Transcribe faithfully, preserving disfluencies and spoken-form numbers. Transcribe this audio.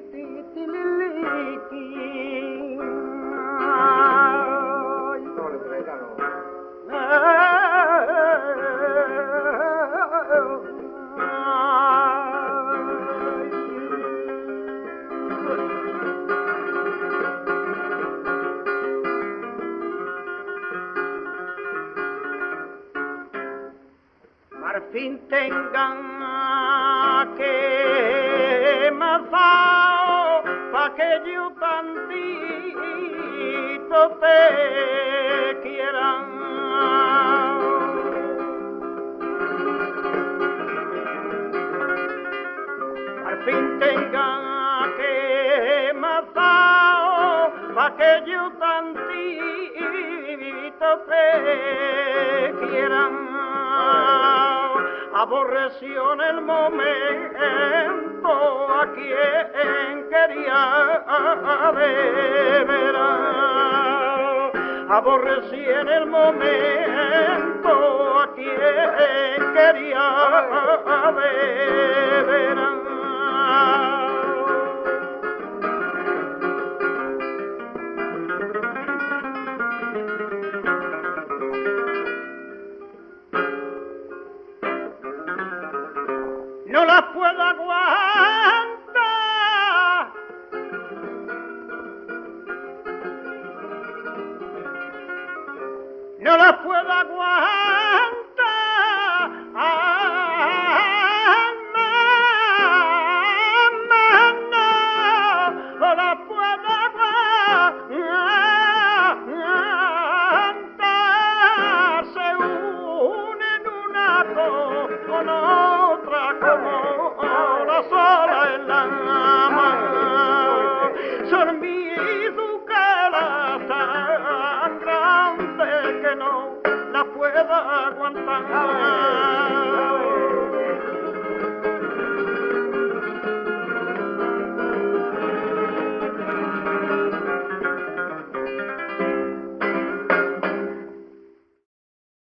ti, ti, li, li, ti. Ay, No, le traerá, no. Marfín tengan que mazao pa' que yo tantito te quieran. Marfín tengan que mazao pa' que yo tantito te quieran. Aborreció en el momento a quien quería de veras. Aborrecí en el momento a quien quería de veras. No las puedo aguantar. No las puedo aguantar.